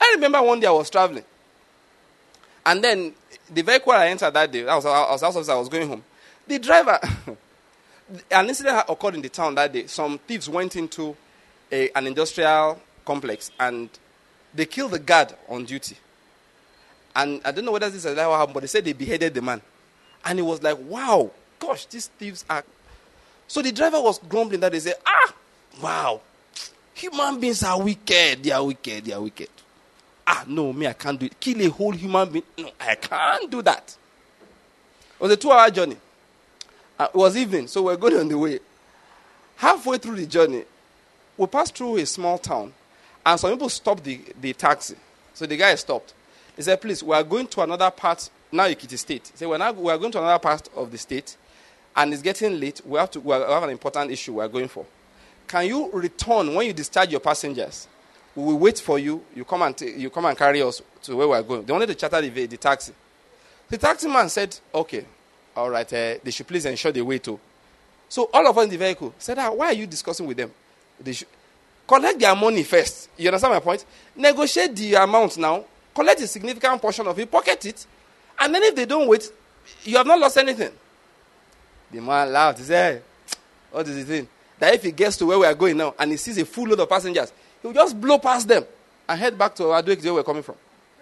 I remember one day I was traveling. And then the vehicle I entered that day, I was going home. The driver, an incident occurred in the town that day. Some thieves went into an industrial complex and they killed the guard on duty. And I don't know whether this is what happened, but they said they beheaded the man. And he was like, wow, gosh, these thieves are... So the driver was grumbling that they said, wow, human beings are wicked. They are wicked. They are wicked. No, me, I can't do it. Kill a whole human being. No, I can't do that. It was a 2-hour journey. It was evening, so we're going on the way. Halfway through the journey, we passed through a small town, and some people stopped the taxi. So the guy stopped. He said, please, we are going to another part, now Ekiti State. He said, we are going to another part of the state, and it's getting late. We have an important issue we are going for. Can you return when you discharge your passengers? We will wait for you. You come and carry us to where we are going. They wanted to charter the taxi. The taxi man said, okay, all right, they should please ensure they wait too. So all of us in the vehicle said, why are you discussing with them? They should collect their money first. You understand my point? Negotiate the amount now. Collect a significant portion of it, pocket it, and then if they don't wait, you have not lost anything. The man laughed. He said, what is the thing? That if he gets to where we are going now and he sees a full load of passengers, he will just blow past them and head back to Ado-Ekiti where we're coming from.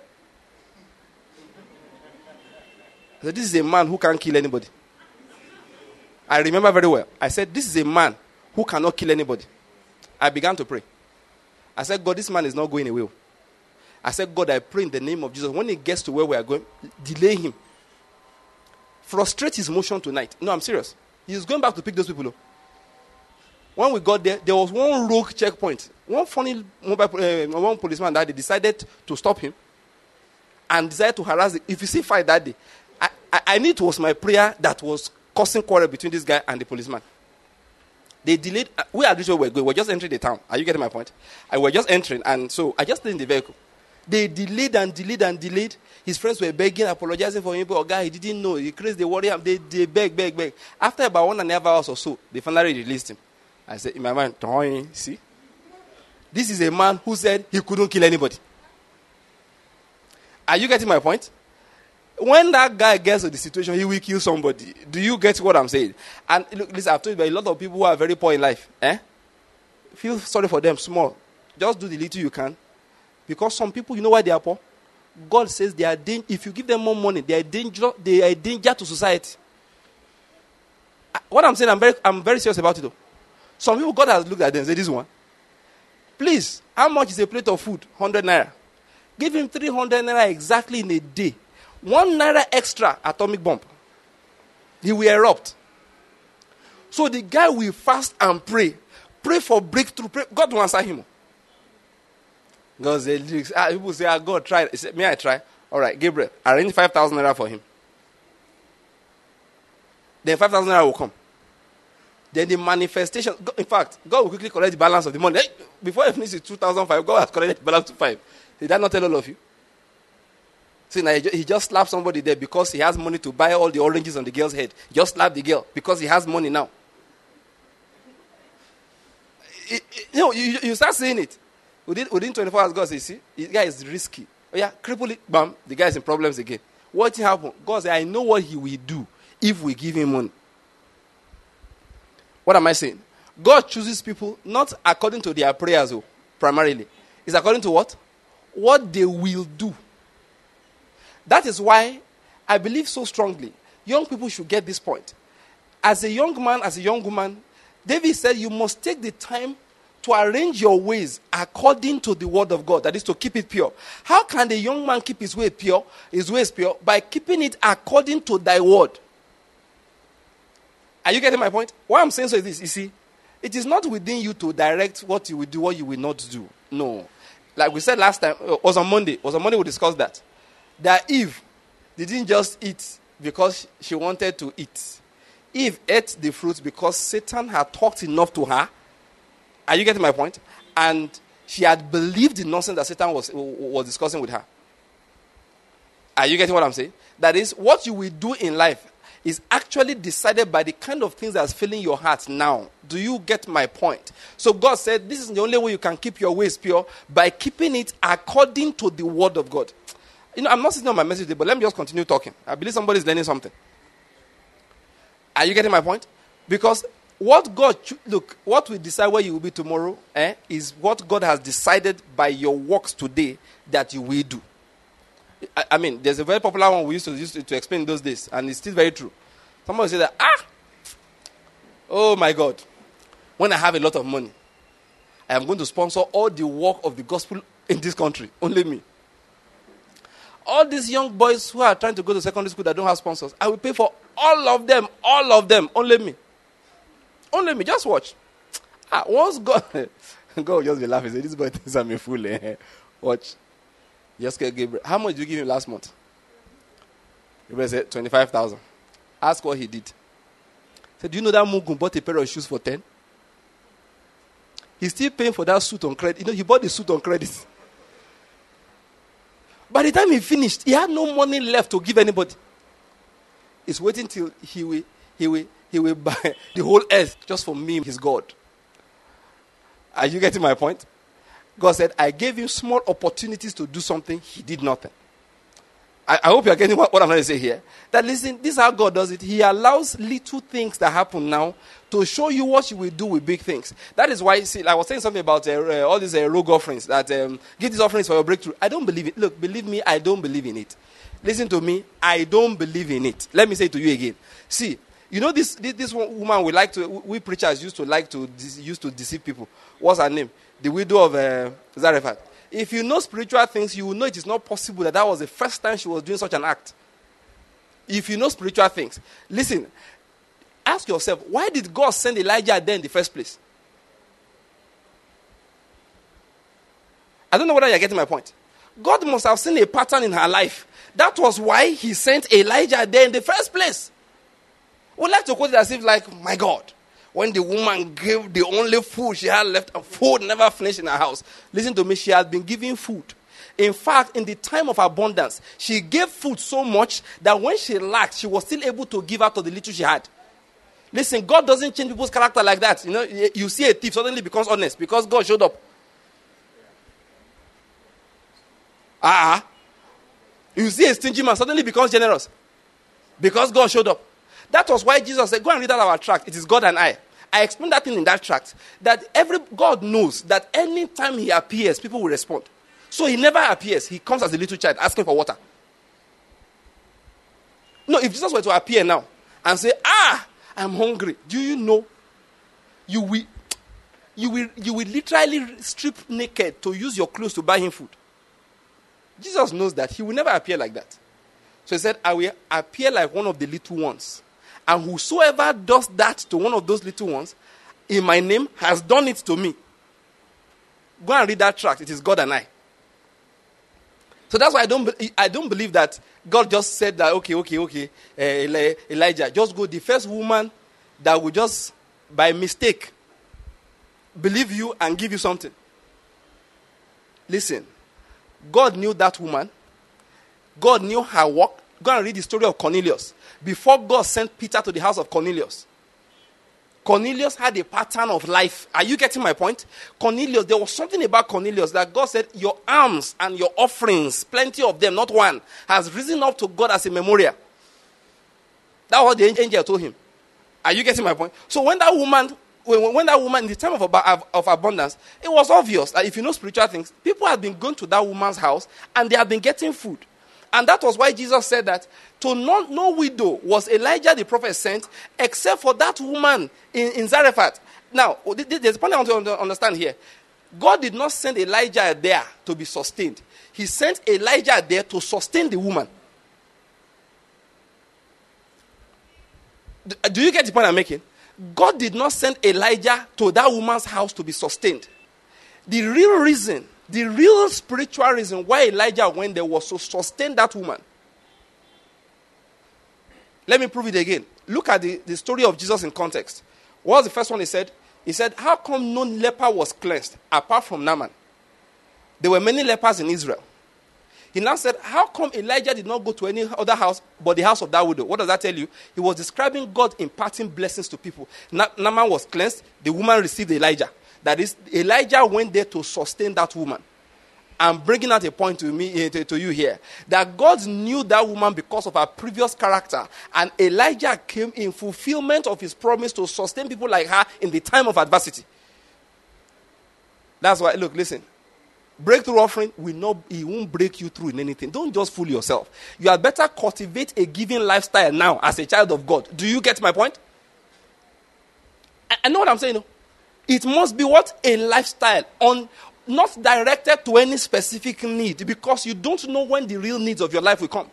I said, this is a man who can't kill anybody. I remember very well. I said, this is a man who cannot kill anybody. I began to pray. I said, God, this man is not going away. I said, God, I pray in the name of Jesus. When he gets to where we are going, delay him. Frustrate his motion tonight. No, I'm serious. He's going back to pick those people up. When we got there, there was one rogue checkpoint. One funny one policeman that they decided to stop him and decided to harass him. If you see fight that day, I knew it was my prayer that was causing quarrel between this guy and the policeman. They delayed. We are where we're going. We're just entering the town. Are you getting my point? I was just entering, and so I just stayed in the vehicle. They delayed and delayed and delayed. His friends were begging, apologizing for him. But guy, he didn't know. He crazy. They worry him. They beg. After about 1.5 hours or so, they finally released him. I said in my mind, see, this is a man who said he couldn't kill anybody. Are you getting my point? When that guy gets to the situation, he will kill somebody. Do you get what I'm saying? And look, listen, I've told you about a lot of people who are very poor in life. Feel sorry for them, small. Just do the little you can. Because some people, you know why they are poor? God says they are if you give them more money, they are a danger to society. What I'm saying, I'm very serious about it though. Some people, God has looked at them and said, this one, please, how much is a plate of food? 100 naira. Give him 300 naira exactly in a day. 1 naira extra atomic bomb. He will erupt. So the guy will fast and pray. Pray for breakthrough. Pray. God will answer him. God said, people say, God, try. He said, may I try? All right, Gabriel, arrange 5,000 naira for him. Then 5,000 naira will come. Then the manifestation, in fact, God will quickly collect the balance of the money. Hey, before I finish with 2,005, God has collected the balance to 5. Did that not tell all of you? See, now he just slapped somebody there because he has money to buy all the oranges on the girl's head. He just slapped the girl because he has money now. You start seeing it. Within 24 hours, God says, see, this guy is risky. Oh yeah, cripple it, bam, the guy is in problems again. What happened? God said, I know what he will do if we give him money. What am I saying? God chooses people not according to their prayers, primarily. It's according to what? What they will do. That is why I believe so strongly. Young people should get this point. As a young man, as a young woman, David said you must take the time to arrange your ways according to the word of God. That is to keep it pure. How can the young man keep his ways pure? By keeping it according to thy word. Are you getting my point? What I'm saying so is this, you see, it is not within you to direct what you will do, what you will not do. No. Like we said last time, it was on Monday we discussed that. That Eve didn't just eat because she wanted to eat. Eve ate the fruit because Satan had talked enough to her. Are you getting my point? And she had believed the nonsense that Satan was discussing with her. Are you getting what I'm saying? That is, what you will do in life is actually decided by the kind of things that's filling your heart now. Do you get my point? So God said, this is the only way you can keep your ways pure, by keeping it according to the word of God. I'm not sitting on my message today, but let me just continue talking. I believe somebody's learning something. Are you getting my point? Because what we decide where you will be tomorrow is what God has decided by your works today that you will do. I mean, there's a very popular one we used to explain in those days, and it's still very true. Somebody say that, oh my God, when I have a lot of money, I am going to sponsor all the work of the gospel in this country. Only me. All these young boys who are trying to go to secondary school that don't have sponsors, I will pay for all of them, only me. Only me, just watch. Once God, God will just be laughing, say, this boy thinks I'm a fool. Watch. Just get Gabriel. How much did you give him last month? Gabriel said, 25,000. Ask what he did. He said, do you know that Mugun bought a pair of shoes for 10? He's still paying for that suit on credit. He bought the suit on credit. By the time he finished, he had no money left to give anybody. He's waiting till he will buy the whole earth just for me, his God. Are you getting my point? God said, I gave him small opportunities to do something. He did nothing. I hope you're getting what I'm trying to say here. That listen, this is how God does it. He allows little things that happen now to show you what you will do with big things. That is why, see, I was saying something about all these rogue offerings, that give these offerings for your breakthrough. I don't believe it. Look, believe me, I don't believe in it. Listen to me, I don't believe in it. Let me say it to you again. See, this woman we preachers used to deceive people. What's her name? The widow of Zarephath. If you know spiritual things, you will know it is not possible that was the first time she was doing such an act. If you know spiritual things. Listen, ask yourself, why did God send Elijah there in the first place? I don't know whether you're getting my point. God must have seen a pattern in her life. That was why he sent Elijah there in the first place. We'd like to quote it as if my God, when the woman gave the only food she had left, food never finished in her house. Listen to me, she has been giving food. In fact, in the time of abundance, she gave food so much that when she lacked, she was still able to give out of the little she had. Listen, God doesn't change people's character like that. You see a thief suddenly becomes honest because God showed up. You see a stingy man suddenly becomes generous because God showed up. That was why Jesus said, go and read out our tract. It is God and I. I explained that thing in that tract. That God knows that anytime he appears, people will respond. So he never appears. He comes as a little child asking for water. No, if Jesus were to appear now and say, I'm hungry. Do you know? You will literally strip naked to use your clothes to buy him food. Jesus knows that. He will never appear like that. So he said, I will appear like one of the little ones. And whosoever does that to one of those little ones, in my name, has done it to me. Go and read that tract. It is God and I. So that's why I don't believe that God just said that, okay, Elijah, just go. The first woman that will just, by mistake, believe you and give you something. Listen, God knew that woman. God knew her work. Go and read the story of Cornelius. Before God sent Peter to the house of Cornelius, Cornelius had a pattern of life. Are you getting my point? Cornelius, there was something about Cornelius that God said, your alms and your offerings, plenty of them, not one, has risen up to God as a memorial. That was what the angel told him. Are you getting my point? So when that woman in the time of abundance, it was obvious that if you know spiritual things, people had been going to that woman's house and they had been getting food. And that was why Jesus said that to no widow was Elijah the prophet sent, except for that woman in Zarephath. Now, there's a point I want to understand here. God did not send Elijah there to be sustained. He sent Elijah there to sustain the woman. Do you get the point I'm making? God did not send Elijah to that woman's house to be sustained. The real spiritual reason why Elijah went there was to sustain that woman. Let me prove it again. Look at the story of Jesus in context. What was the first one he said? He said, how come no leper was cleansed apart from Naaman? There were many lepers in Israel. He now said, how come Elijah did not go to any other house but the house of that widow? What does that tell you? He was describing God imparting blessings to people. Naaman was cleansed. The woman received Elijah. That is, Elijah went there to sustain that woman. I'm bringing out a point to you here. That God knew that woman because of her previous character. And Elijah came in fulfillment of his promise to sustain people like her in the time of adversity. That's why, look, listen. Breakthrough offering, it won't break you through in anything. Don't just fool yourself. You had better cultivate a giving lifestyle now as a child of God. Do you get my point? I know what I'm saying. No? It must be what? A lifestyle. Not directed to any specific need, because you don't know when the real needs of your life will come.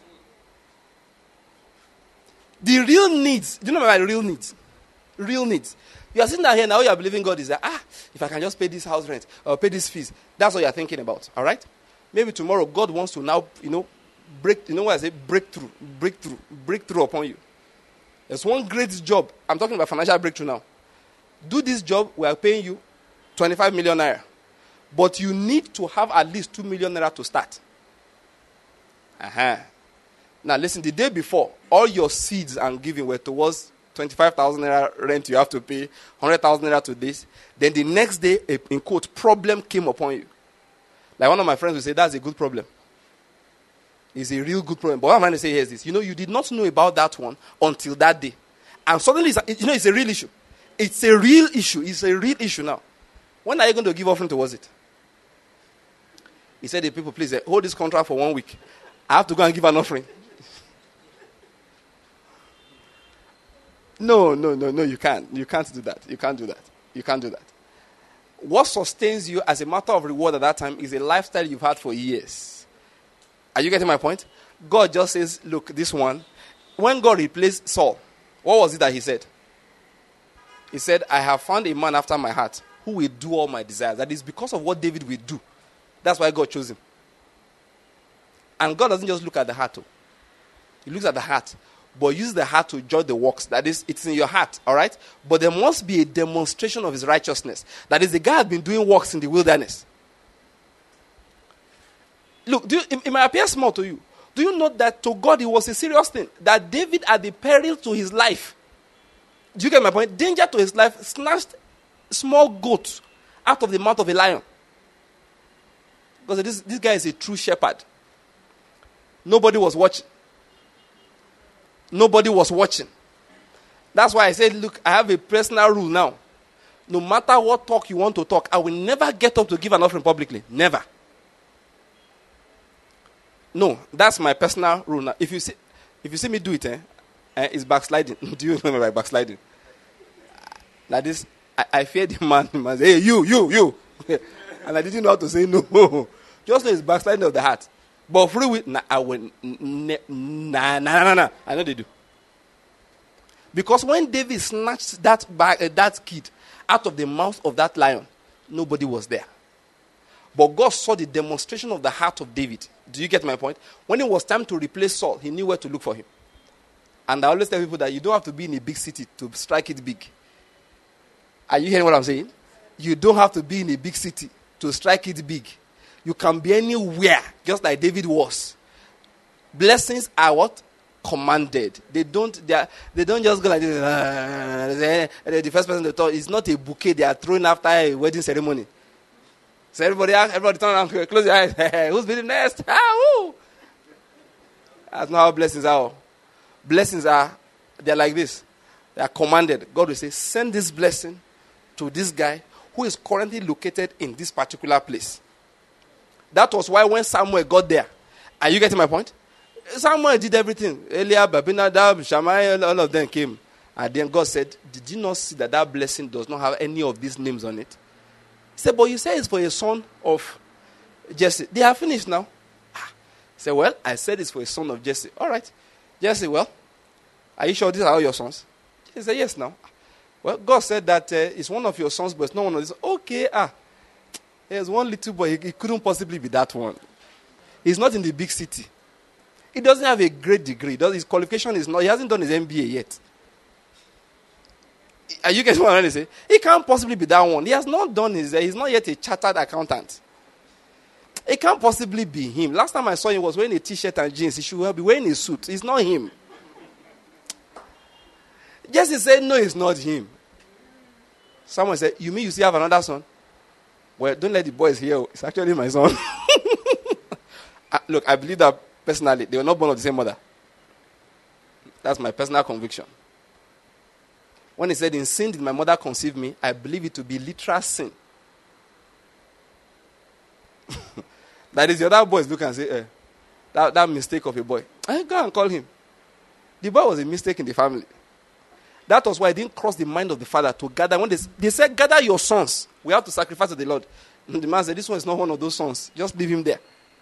The real needs, do you know what I mean by real needs? Real needs. You are sitting down here now, all you are believing God is that, if I can just pay this house rent or pay this fees, that's what you are thinking about, all right? Maybe tomorrow God wants to now, what I say, breakthrough upon you. There's one great job. I'm talking about financial breakthrough now. Do this job, we are paying you 25 million naira. But you need to have at least 2 million naira to start. Now listen, the day before, all your seeds and giving were towards 25,000 naira rent you have to pay, 100,000 naira to this. Then the next day, in quote, problem came upon you. Like one of my friends will say, that's a good problem. It's a real good problem. But what I'm trying to say here is this. You did not know about that one until that day. And suddenly, it's a real issue. It's a real issue. It's a real issue now. When are you going to give offering towards it? He said, the people, please hold this contract for 1 week. I have to go and give an offering. No, you can't. You can't do that. You can't do that. You can't do that. What sustains you as a matter of reward at that time is a lifestyle you've had for years. Are you getting my point? God just says, look, this one. When God replaced Saul, what was it that he said? He said, I have found a man after my heart who will do all my desires. That is because of what David will do. That's why God chose him. And God doesn't just look at the heart. He looks at the heart. But uses the heart to judge the works. That is, it's in your heart. All right? But there must be a demonstration of his righteousness. That is, the guy had been doing works in the wilderness. Look, it might appear small to you. Do you know that to God it was a serious thing? That David, at the peril to his life, do you get my point? Danger to his life, snatched small goats out of the mouth of a lion. Because this guy is a true shepherd. Nobody was watching. Nobody was watching. That's why I said, look, I have a personal rule now. No matter what talk you want to talk, I will never get up to give an offering publicly. Never. No, that's my personal rule now. If you see me do it, it's backsliding. Do you remember by backsliding? Like this, I fear the man. The man say, hey, you. And I didn't know how to say no. Just know it's backsliding of the heart. But free will, I will, nah. I know they do. Because when David snatched that kid out of the mouth of that lion, nobody was there. But God saw the demonstration of the heart of David. Do you get my point? When it was time to replace Saul, he knew where to look for him. And I always tell people that you don't have to be in a big city to strike it big. Are you hearing what I'm saying? You don't have to be in a big city to strike it big. You can be anywhere, just like David was. Blessings are what? Commanded. They don't just go like this. The first person they thought, it's not a bouquet they are throwing after a wedding ceremony. So everybody turn around, close your eyes. Who's building next? That's not how blessings are. Blessings they're like this. They are commanded. God will say, send this blessing to this guy who is currently located in this particular place. That was why when Samuel got there, are you getting my point? Samuel did everything. Eliab, Abinadab, Shammai, all of them came. And then God said, did you not see that blessing does not have any of these names on it? He said, but you say it's for a son of Jesse. They are finished now. He said, well, I said it's for a son of Jesse. All right. Jesse, well, are you sure these are all your sons? He said, yes, now. Well, God said that it's one of your sons, but it's not one of these. Okay, there's one little boy. He couldn't possibly be that one. He's not in the big city. He doesn't have a great degree. His qualification is not, he hasn't done his MBA yet. Are you getting what I'm trying to say? He can't possibly be that one. He has not done he's not yet a chartered accountant. It can't possibly be him. Last time I saw him was wearing a t-shirt and jeans. He should be wearing a suit. It's not him. Jesse said, no, it's not him. Someone said, you mean you still have another son? Well, don't let the boys hear. It's actually my son. Look, I believe that personally, they were not born of the same mother. That's my personal conviction. When he said, in sin did my mother conceive me, I believe it to be literal sin. That is, the other boys look and say, that mistake of a boy. I go and call him. The boy was a mistake in the family. That was why it didn't cross the mind of the father to gather. When they said, gather your sons. We have to sacrifice to the Lord. And the man said, this one is not one of those sons. Just leave him there.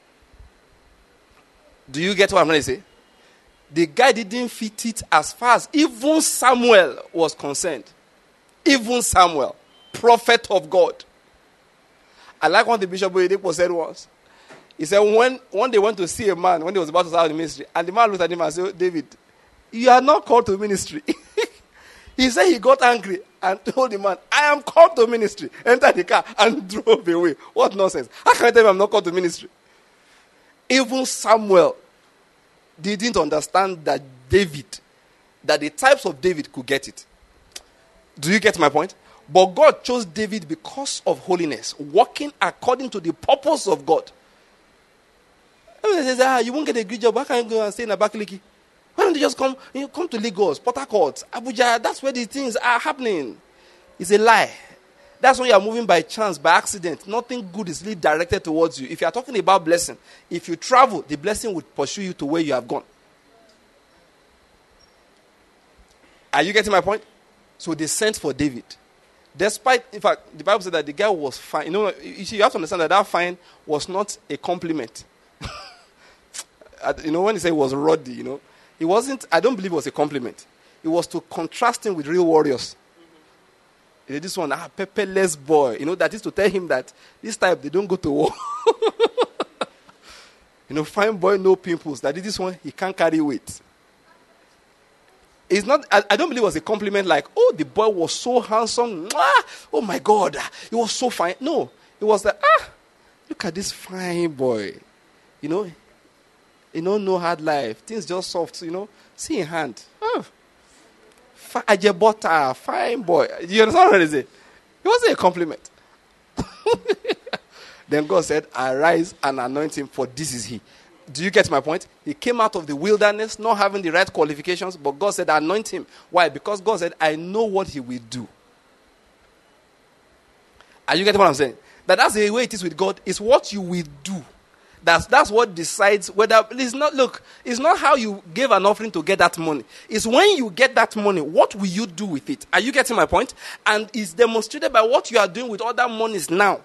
Do you get what I'm going to say? The guy didn't fit it as far as even Samuel was concerned. Even Samuel, prophet of God. I like what the Bishop Oyedepo said once. He said when they went to see a man, when he was about to start the ministry, and the man looked at him and said, David, you are not called to ministry. He said he got angry and told the man, I am called to ministry. Entered the car and drove away. What nonsense. How can I tell him I'm not called to ministry? Even Samuel didn't understand that the types of David could get it. Do you get my point? But God chose David because of holiness, walking according to the purpose of God. Everybody says, you won't get a good job. Why can't you go and stay in Abakaliki? Why don't you just come to Lagos, Port Harcourt, Abuja? That's where these things are happening. It's a lie. That's when you are moving by chance, by accident. Nothing good is really directed towards you. If you are talking about blessing, if you travel, the blessing would pursue you to where you have gone. Are you getting my point? So they sent for David. Despite, in fact, the Bible said that the guy was fine. You see, you have to understand that fine was not a compliment. When he said he was ruddy, it wasn't, I don't believe it was a compliment. It was to contrast him with real warriors. This one, pepperless boy. That is to tell him that this type, they don't go to war. Fine boy, no pimples. That this one, he can't carry weight. It's not, I don't believe it was a compliment like, oh, the boy was so handsome. Oh my God, he was so fine. No, it was that, look at this fine boy. No hard life. Things just soft, See in hand. Ajebota, fine boy. You understand what I say? It wasn't a compliment. Then God said, arise and anoint him, for this is he. Do you get my point? He came out of the wilderness, not having the right qualifications, but God said, anoint him. Why? Because God said, I know what he will do. Are you getting what I'm saying? That's the way it is with God. It's what you will do. That's what decides whether it's not how you gave an offering to get that money. It's when you get that money, what will you do with it? Are you getting my point? And it's demonstrated by what you are doing with other monies now.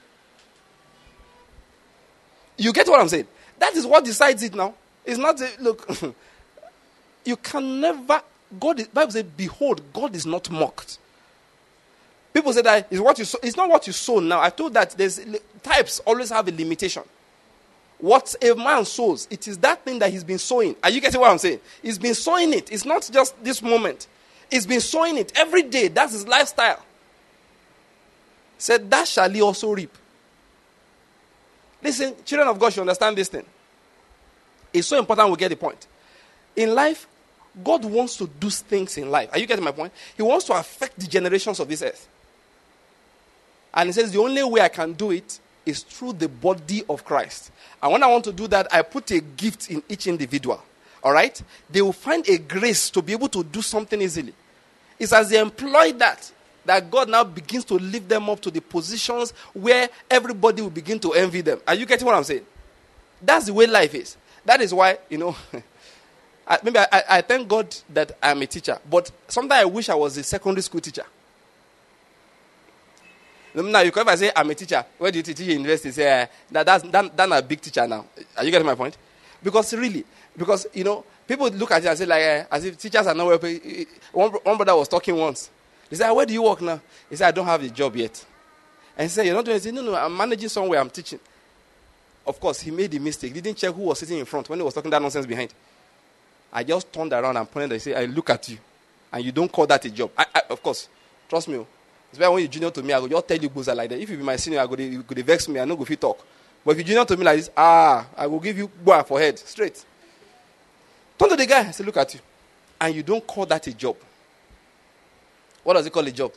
You get what I'm saying? That is what decides it now. It's not you can never Bible says, behold, God is not mocked. People say that is what you sow. It's not what you sow now. I told that there's types always have a limitation. What a man sows, it is that thing that he's been sowing. Are you getting what I'm saying? He's been sowing it. It's not just this moment. He's been sowing it every day. That's his lifestyle. Said, that shall he also reap. Listen, children of God should understand this thing. It's so important we get the point. In life, God wants to do things in life. Are you getting my point? He wants to affect the generations of this earth. And he says, the only way I can do it is through the body of Christ. And when I want to do that, I put a gift in each individual. All right? They will find a grace to be able to do something easily. It's as they employ that God now begins to lift them up to the positions where everybody will begin to envy them. Are you getting what I'm saying? That's the way life is. That is why, I thank God that I'm a teacher. But sometimes I wish I was a secondary school teacher. Now, if I say I'm a teacher, where do you teach in university? Say, that's a big teacher now. Are you getting my point? Because people look at it and say, as if teachers are not well paid. One brother was talking once. He said, where do you work now? He said, I don't have a job yet. And he said, you're not doing anything? No, I'm managing somewhere, I'm teaching. Of course, he made a mistake. He didn't check who was sitting in front when he was talking that nonsense behind. I just turned around and pointed and said, I look at you. And you don't call that a job. Of course, trust me. It's why when you junior to me, I go just tell you boza like that. If you be my senior, I go to vex me, I no go fit talk. But if you junior to me like this, I will give you boah for head, straight. Turn to the guy and say, look at you. And you don't call that a job. What does he call a job?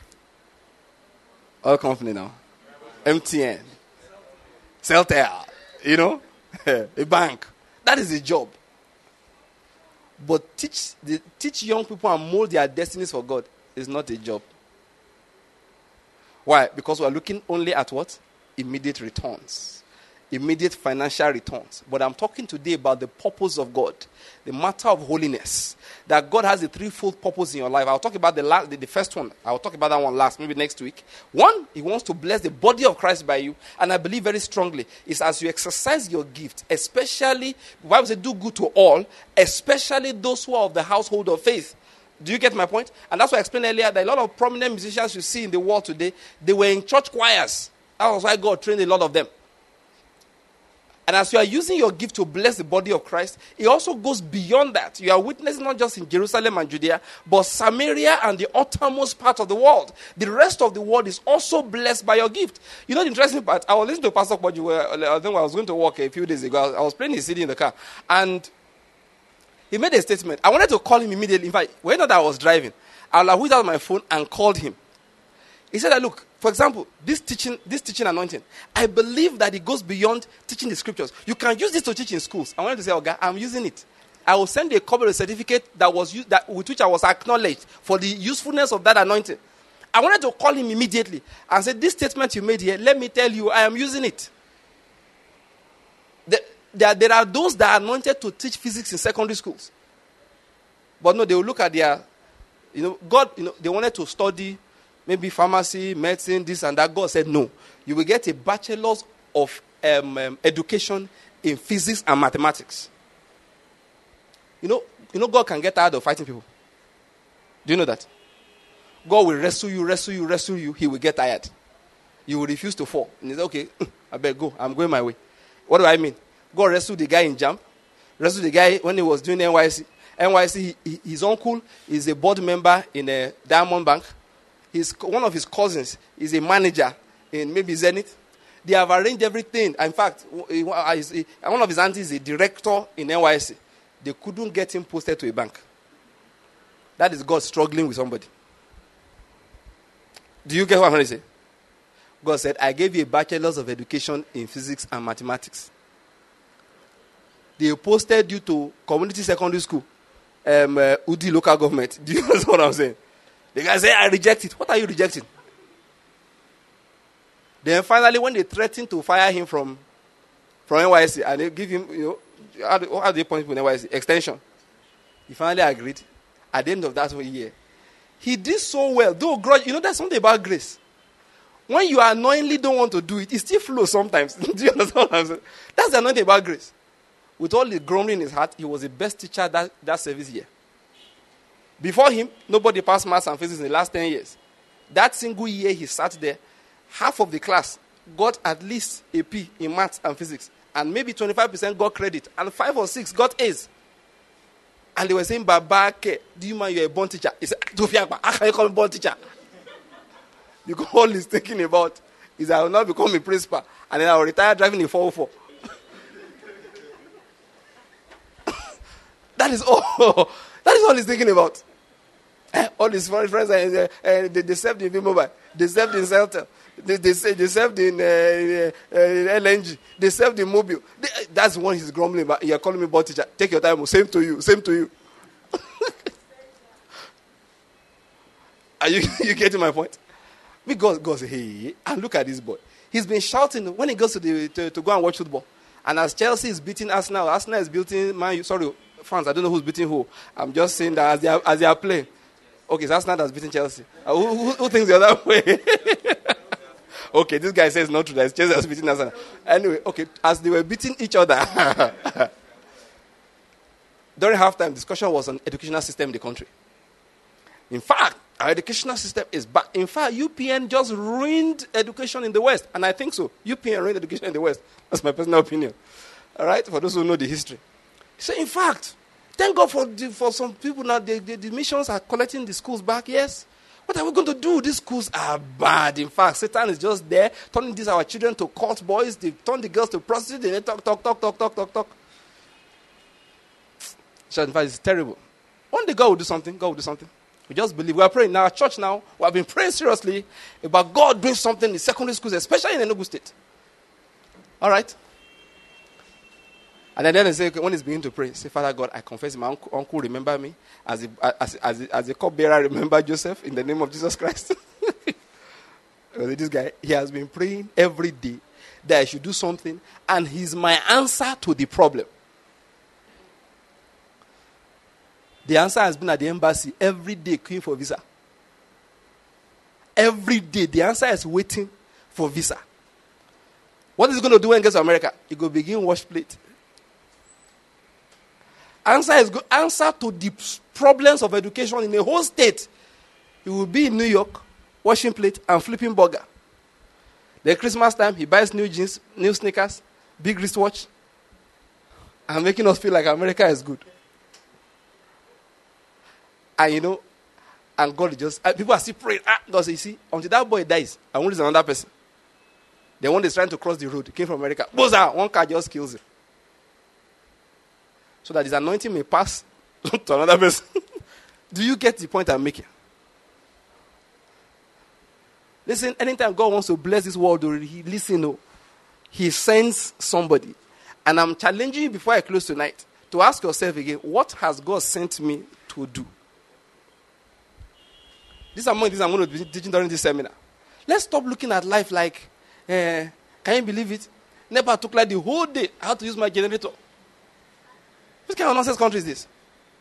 All company now. MTN. Celtel. You know? A bank. That is a job. But teach young people and mold their destinies for God is not a job. Why? Because we are looking only at what? Immediate returns. Immediate financial returns. But I'm talking today about the purpose of God. The matter of holiness. That God has a threefold purpose in your life. I'll talk about the first one. I'll talk about that one last, maybe next week. One, he wants to bless the body of Christ by you. And I believe very strongly, is as you exercise your gift, especially, the Bible says do good to all, especially those who are of the household of faith. Do you get my point? And that's why I explained earlier that a lot of prominent musicians you see in the world today, they were in church choirs. That was why God trained a lot of them. And as you are using your gift to bless the body of Christ, it also goes beyond that. You are witnessing not just in Jerusalem and Judea, but Samaria and the uttermost part of the world. The rest of the world is also blessed by your gift. You know the interesting part? I was listening to Pastor Koju, I think I was going to work a few days ago. I was playing his CD in the car. And he made a statement. I wanted to call him immediately. In fact, when I was driving, I whipped out my phone and called him. He said that, look, for example, this teaching anointing, I believe that it goes beyond teaching the scriptures. You can use this to teach in schools. I wanted to say, okay, I'm using it. I will send you a copy of the certificate that was used, with which I was acknowledged for the usefulness of that anointing. I wanted to call him immediately and say, this statement you made here, let me tell you, I am using it. There are those that are anointed to teach physics in secondary schools. But no, they will look at their, God, they wanted to study maybe pharmacy, medicine, this and that. God said, no. You will get a bachelor's of education in physics and mathematics. God can get tired of fighting people. Do you know that? God will wrestle you. He will get tired. You will refuse to fall. And he said, okay, I better go. I'm going my way. What do I mean? God wrestled the guy in JAMB. Wrestled the guy when he was doing NYC. His uncle is a board member in a Diamond Bank. One of his cousins is a manager in maybe Zenith. They have arranged everything. In fact, one of his aunties is a director in NYC. They couldn't get him posted to a bank. That is God struggling with somebody. Do you get what I'm trying to say? God said, I gave you a bachelor's of education in physics and mathematics. They posted you to community secondary school, Udi local government. Do you know what I'm saying? The guy said, I reject it. What are you rejecting? Then finally, when they threatened to fire him from NYC, and they give him, how do they point people in NYC? Extension. He finally agreed. At the end of that year, he did so well. Though, there's something about grace. When you unknowingly don't want to do it, it still flows sometimes. Do you understand what I'm saying? That's the anointing about grace. With all the grumbling in his heart, he was the best teacher that service year. Before him, nobody passed maths and physics in the last 10 years. That single year he sat there, half of the class got at least a P in maths and physics. And maybe 25% got credit. And 5 or 6 got A's. And they were saying, Babake, do you mind you're a born teacher? He said, how can you call me born teacher? Because all he's thinking about is I will not become a principal. And then I will retire driving a 404. That is all he's thinking about. All his friends, they served in V-Mobile. They served in Celtel. They served in LNG. They served in Mobile. That's one he's grumbling about. You're calling me board teacher. Take your time. Same to you. Are you getting my point? Because God said, hey, and look at this boy. He's been shouting when he goes to go and watch football. And as Chelsea is beating Arsenal is beating Man U. Sorry, fans, I don't know who's beating who. I'm just saying that as they are playing. Okay, so Arsenal that's beating Chelsea. Who thinks the other way? Okay, this guy says not true. That Chelsea was beating Arsenal. Anyway, okay, as they were beating each other, during halftime, discussion was on educational system in the country. In fact, our educational system is bad. In fact, UPN just ruined education in the West. And I think so. UPN ruined education in the West. That's my personal opinion. All right? For those who know the history. So, in fact, thank God for some people now, the missions are collecting the schools back, yes. What are we going to do? These schools are bad. In fact, Satan is just there, turning these our children to cult boys. They turn the girls to prostitutes. They talk. So in fact, it's terrible. One day God will do something. God will do something. We just believe. We are praying. Now, our church now, we have been praying seriously about God doing something in secondary schools, especially in Enugu State. All right? And then they say, when he's beginning to pray, say, Father God, I confess my uncle remember me as a cupbearer remember Joseph in the name of Jesus Christ. This guy, he has been praying every day that I should do something, and he's my answer to the problem. The answer has been at the embassy every day, queuing for visa. Every day, the answer is waiting for visa. What is he going to do when he gets to America? He will begin wash plate. Answer to the problems of education in a whole state. He will be in New York, washing plate and flipping burger. Then Christmas time, he buys new jeans, new sneakers, big wristwatch, and making us feel like America is good. And and God just, people are still praying. God says, you see, until that boy dies, I won't raise another person. The one that's trying to cross the road, came from America. Boza, one car just kills him. So that his anointing may pass to another person. Do you get the point I'm making? Listen, anytime God wants to bless this world, he sends somebody. And I'm challenging you before I close tonight to ask yourself again, what has God sent me to do? These are among things I'm going to be teaching during this seminar. Let's stop looking at life like, can you believe it? NEPA took like the whole day. I had to use my generator. What kind of nonsense country is this?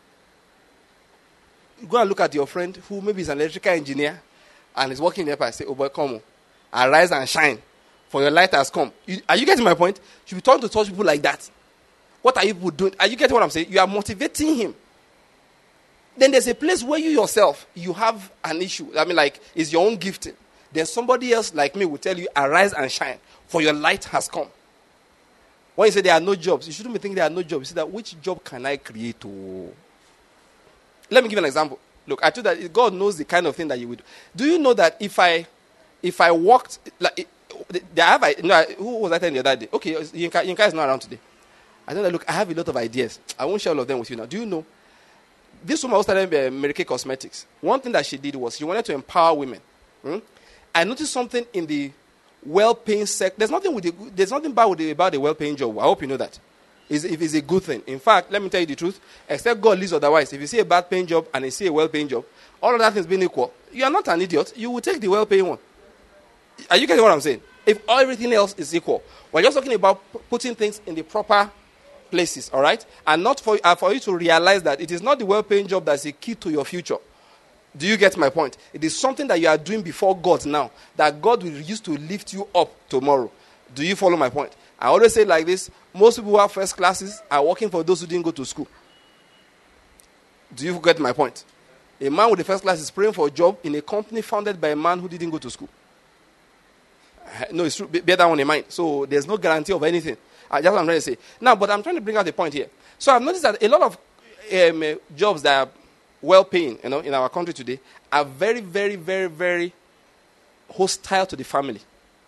You go and look at your friend who maybe is an electrical engineer and is working in NEPA and say, oh boy, come on. Arise and shine, for your light has come. Are you getting my point? You should be talking to such people like that. What are you people doing? Are you getting what I'm saying? You are motivating him. Then there's a place where you yourself, you have an issue. I mean, like, it's your own gifting. Then somebody else like me will tell you, arise and shine, for your light has come. When you say there are no jobs, you shouldn't be thinking there are no jobs. You say that, which job can I create? Oh. Let me give you an example. Look, I told you that God knows the kind of thing that you would do. Do you know that if I walked, like, who was I telling the other day? Okay, Yinka is not around today. I told her, look, I have a lot of ideas. I won't share all of them with you now. Do you know? This woman was telling Mary Kay Cosmetics. One thing that she did was she wanted to empower women. I noticed something in the well-paying sector. There's nothing bad about the well-paying job. I hope you know that. It's a good thing. In fact, let me tell you the truth. Except God leaves otherwise. If you see a bad-paying job and you see a well-paying job, all of that things being equal, you are not an idiot. You will take the well-paying one. Are you getting what I'm saying? If everything else is equal. We're just talking about putting things in the proper places, all right? And not for you to realize that it is not the well-paying job that's the key to your future. Do you get my point? It is something that you are doing before God now, that God will use to lift you up tomorrow. Do you follow my point? I always say it like this, most people who have first classes are working for those who didn't go to school. Do you get my point? A man with the first class is praying for a job in a company founded by a man who didn't go to school. No, it's true. Bear that one in mind. So there's no guarantee of anything. That's what I'm trying to say. Now, but I'm trying to bring out the point here. So I've noticed that a lot of jobs that are well-paying, in our country today, are very, very, very, very hostile to the family.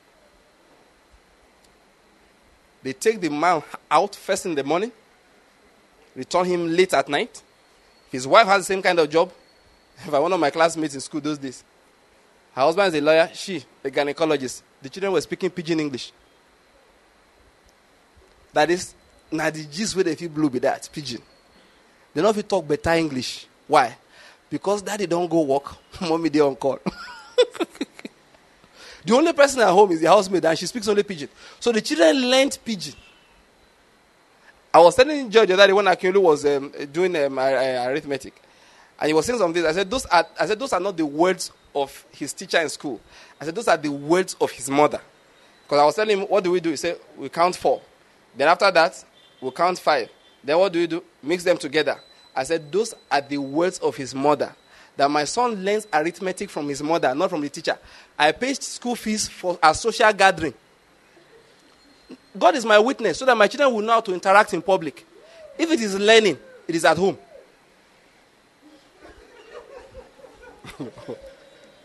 They take the man out first in the morning, return him late at night. His wife has the same kind of job. If I one of my classmates in school those days, her husband is a lawyer, she a gynecologist. The children were speaking pidgin English. That is, now the gist where they feel blue with that pidgin. They don't feel talk better English. Why? Because daddy don't go work, mommy they on call. The only person at home is the housemaid, and she speaks only pidgin. So the children learned pidgin. I was telling George that when Akinlu was doing arithmetic, and he was saying something. I said those are not the words of his teacher in school. I said those are the words of his mother. Because I was telling him, what do we do? He said, we count 4. Then after that, we'll count 5. Then what do we do? Mix them together. I said, those are the words of his mother. That my son learns arithmetic from his mother, not from the teacher. I paid school fees for a social gathering. God is my witness, so that my children will know how to interact in public. If it is learning, it is at home.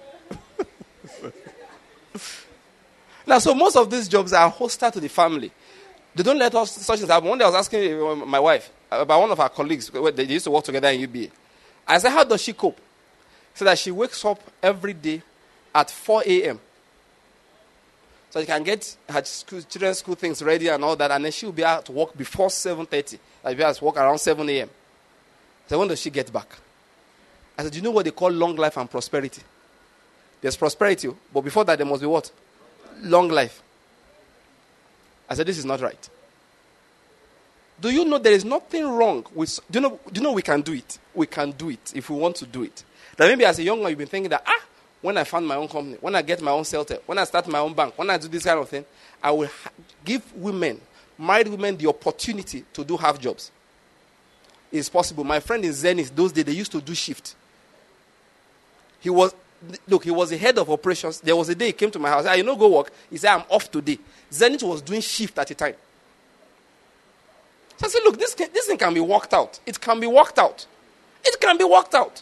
Now, so most of these jobs are hostile to the family. They don't let us such things happen. One day I was asking my wife about one of our colleagues. They used to work together in UBA. I said, how does she cope? So that she wakes up every day at 4 a.m. So she can get her children's school things ready and all that, and then she'll be out to work before 7:30. Like, be out to work around 7 a.m. So when does she get back? I said, do you know what they call long life and prosperity? There's prosperity, but before that there must be what? Long life. I said, this is not right. Do you know there is nothing wrong with... Do you know we can do it? We can do it if we want to do it. That maybe as a young man you've been thinking that, when I found my own company, when I get my own shelter, when I start my own bank, when I do this kind of thing, I will give women, married women, the opportunity to do half jobs. It's possible. My friend in Zenith, those days, they used to do shift. He was the head of operations. There was a day he came to my house. I said, go work. He said, I'm off today. Zenith was doing shift at a time. So I said, look, this thing can be worked out. It can be worked out. It can be worked out.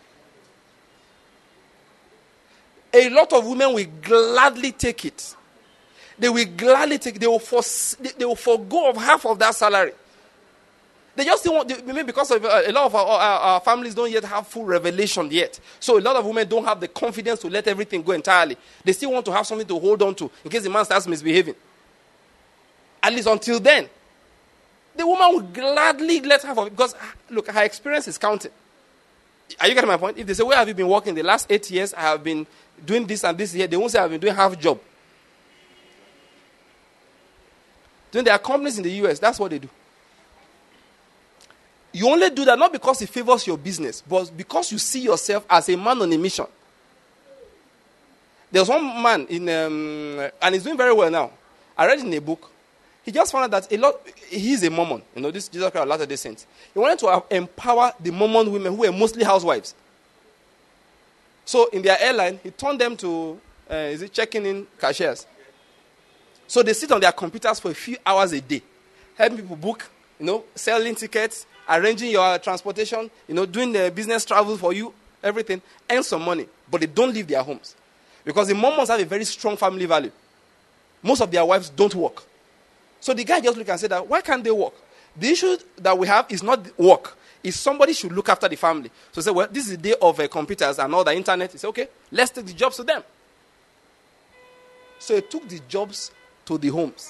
A lot of women will gladly take it. They will gladly take it. They will forgo of half of that salary. They just still want, maybe because of a lot of our families don't yet have full revelation yet. So a lot of women don't have the confidence to let everything go entirely. They still want to have something to hold on to in case the man starts misbehaving. At least until then. The woman will gladly let half of it because, look, her experience is counting. Are you getting my point? If they say, where have you been working the last 8 years? I have been doing this and this here. They won't say I've been doing half job. Then there are companies in the US, that's what they do. You only do that not because it favors your business, but because you see yourself as a man on a mission. There's one man and he's doing very well now. I read in a book. He just found out that he's a Mormon. This Jesus Christ of Latter-day Saints. He wanted to empower the Mormon women who were mostly housewives. So in their airline, he turned them to, checking in cashiers. So they sit on their computers for a few hours a day, helping people book, selling tickets, arranging your transportation, doing the business travel for you, everything, earn some money. But they don't leave their homes. Because the Mormons have a very strong family value. Most of their wives don't work. So the guy just looked and said that, why can't they work? The issue that we have is not work. It's somebody should look after the family. So he said, well, this is the day of computers and all the internet. He said, okay, let's take the jobs to them. So he took the jobs to the homes.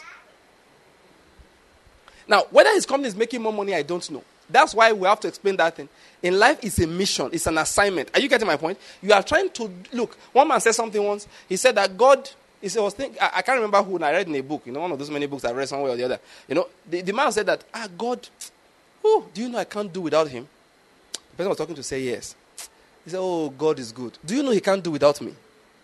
Now, whether his company is making more money, I don't know. That's why we have to explain that thing. In life, it's a mission. It's an assignment. Are you getting my point? You are trying to, look, one man said something once. He said that God... I can't remember who, and I read in a book, one of those many books I read somewhere or the other. The man said that, God, do you know I can't do without him? The person was talking to say yes. He said, God is good. Do you know he can't do without me?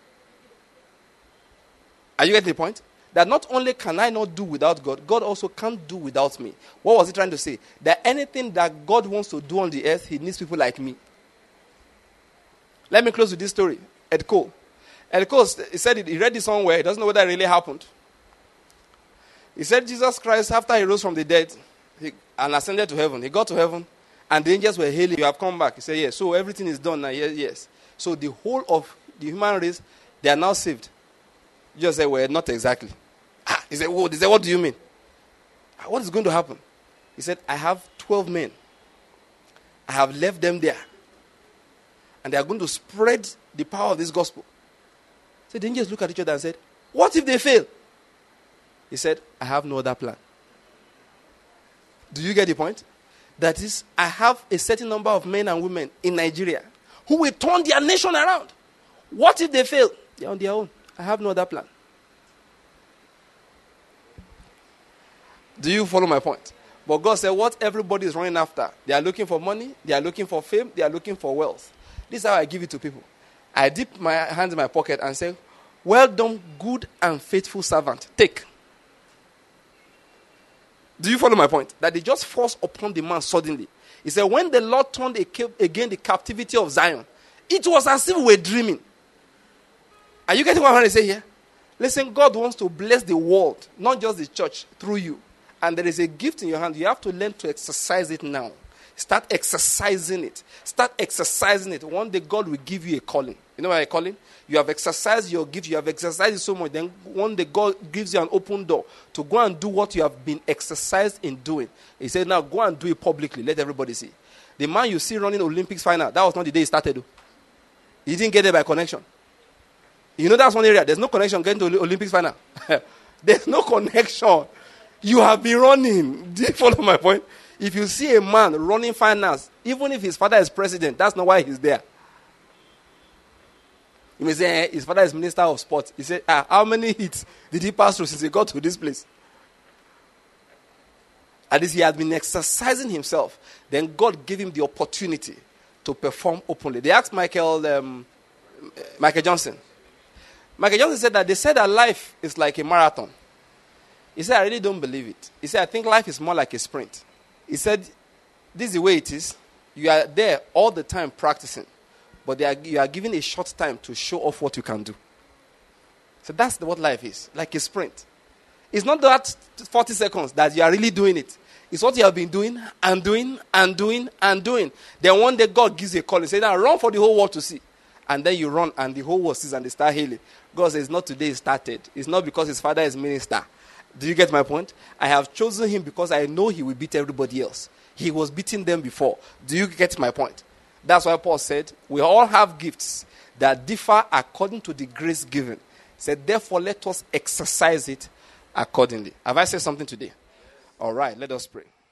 Are you getting the point? That not only can I not do without God, God also can't do without me. What was he trying to say? That anything that God wants to do on the earth, he needs people like me. Let me close with this story. Ed Cole. And of course, he said he read this somewhere. He doesn't know whether it really happened. He said Jesus Christ, after he rose from the dead and ascended to heaven, he got to heaven, and the angels were hailing, you have come back. He said, yes. So everything is done now. Yes. So the whole of the human race, they are now saved. Jesus said, well, not exactly. He said, whoa. He said, what do you mean? What is going to happen? He said, I have 12 men. I have left them there. And they are going to spread the power of this gospel. So the angels looked at each other and said, what if they fail? He said, I have no other plan. Do you get the point? That is, I have a certain number of men and women in Nigeria who will turn their nation around. What if they fail? They're on their own. I have no other plan. Do you follow my point? But God said, what everybody is running after, they are looking for money, they are looking for fame, they are looking for wealth. This is how I give it to people. I dip my hands in my pocket and say, well done, good and faithful servant. Take. Do you follow my point? That they just forced upon the man suddenly. He said, when the Lord turned again the captivity of Zion, it was as if we were dreaming. Are you getting what I'm trying to say here? Listen, God wants to bless the world, not just the church, through you. And there is a gift in your hand. You have to learn to exercise it now. Start exercising it. Start exercising it. One day God will give you a calling. You know what I call it? You have exercised your gift. You have exercised it so much. Then one day God gives you an open door to go and do what you have been exercised in doing. He said, now go and do it publicly. Let everybody see. The man you see running Olympics final, that was not the day he started. He didn't get there by connection. You know that's one area. There's no connection getting to Olympics final. There's no connection. You have been running. Do you follow my point? If you see a man running finance, even if his father is president, that's not why he's there. You may say, his father is minister of sports. He said, how many hits did he pass through since he got to this place? At least he had been exercising himself. Then God gave him the opportunity to perform openly. They asked Michael Johnson. Michael Johnson said that they said that life is like a marathon. He said, I really don't believe it. He said, I think life is more like a sprint. He said, this is the way it is. You are there all the time practicing. But you are given a short time to show off what you can do. So that's what life is, like a sprint. It's not that 40 seconds that you are really doing it. It's what you have been doing and doing and doing and doing. Then one day God gives you a call and says, now run for the whole world to see. And then you run and the whole world sees and they start healing. God says, not today it started. It's not because his father is minister. Do you get my point? I have chosen him because I know he will beat everybody else. He was beating them before. Do you get my point? That's why Paul said, we all have gifts that differ according to the grace given. He said, therefore, let us exercise it accordingly. Have I said something today? All right, let us pray.